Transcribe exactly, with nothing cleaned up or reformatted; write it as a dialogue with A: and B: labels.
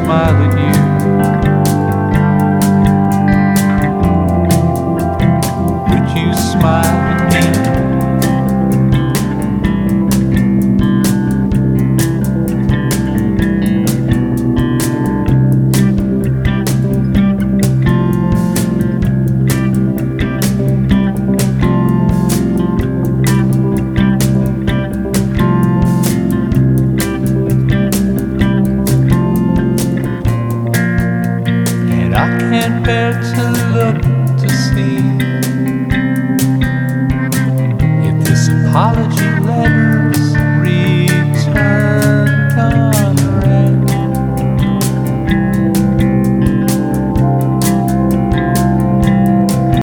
A: smile at you? Would you smile at me? I can't bear to look to see if this apology